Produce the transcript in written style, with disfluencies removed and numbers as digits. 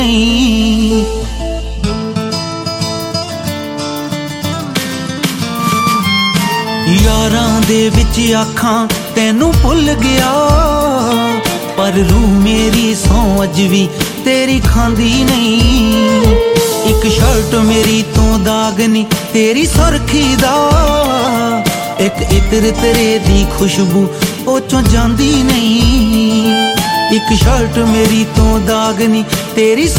यारां दे विच आखां तैनू भुल गया, पर रूह मेरी सौ अज भी तेरी खांदी नहीं। एक शर्ट मेरी तो दाग नी तेरी सुरखी दा, एक इत्र तेरे दी खुशबू ओ चों जांदी नहीं। एक शर्ट मेरी तो दाग नी तेरी